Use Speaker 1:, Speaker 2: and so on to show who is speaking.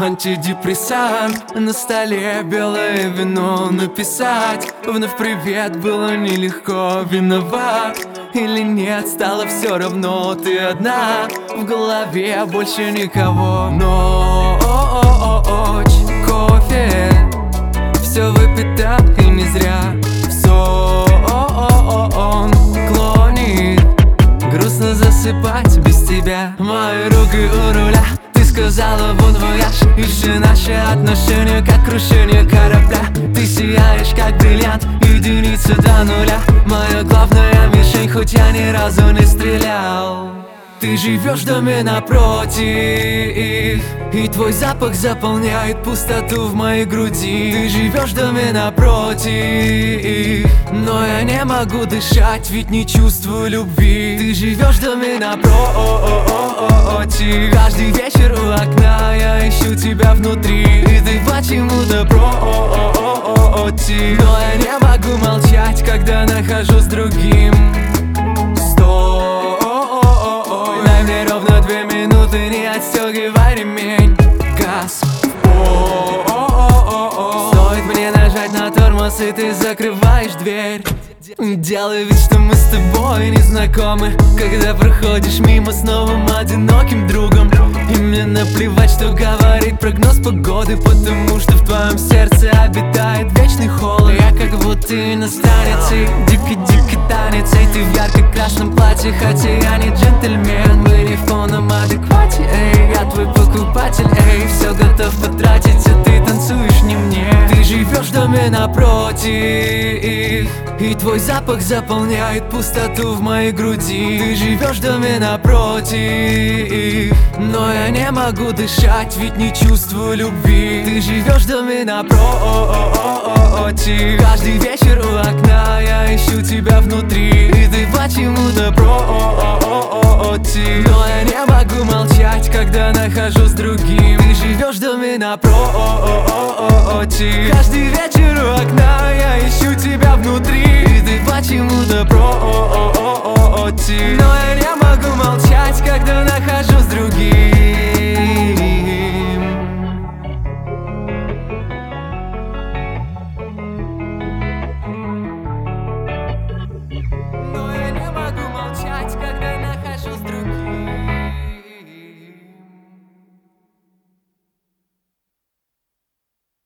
Speaker 1: антидепрессант. На столе белое вино написать. Вновь привет, было нелегко, виноват или нет, стало все равно. Ты одна, в голове больше никого. Ночь, кофе, все выпито и не зря. В сон клонит, грустно засыпать без тебя. Мои руки у руля, ты сказала бон вояж. И все наши отношения как крушение корабля. Ты сияешь как бриллиант, единица до нуля. Моя главная мишень, хоть я ни разу не стрелял. Ты живешь в доме напротив, и твой запах заполняет пустоту в моей груди. Ты живешь в доме напротив, но я не могу дышать, ведь не чувствую любви. Ты живешь в доме напротив, каждый вечер у окна я ищу тебя внутри. И ты почему-то против, но я не могу молчать, когда нахожусь с другим. Дай мне ровно 2 минуты, не отстегивай ремень. Газ. Стоит мне нажать на тормоз, и ты закрываешь дверь. Делай вид, что мы с тобой не знакомы, когда проходишь мимо с новым одиноким другом. И мне наплевать, что говорит прогноз погоды, потому что в твоем сердце обитает вечный холод. Я как будто иностранец, и дикий танец. И ты в ярко-красном платье, хотя я не джентльмен. Мы не в полном адеквате, эй, я твой покупатель, эй. Все готов потратить, а ты танцуешь не мне. Ты живешь в доме напротив, и твой запах заполняет пустоту в моей груди. Ты живешь в доме напротив, но я не могу дышать, ведь не чувствую любви. Ты живешь в доме напротив, каждый вечер у окна я ищу тебя внутри. И ты почему-то против, но я не могу молчать, когда нахожусь с другим. Ты живешь в доме напротив, каждый вечер у окна я ищу тебя внутри. И ты почему-то против, но я не могу молчать, когда нахожусь с другим.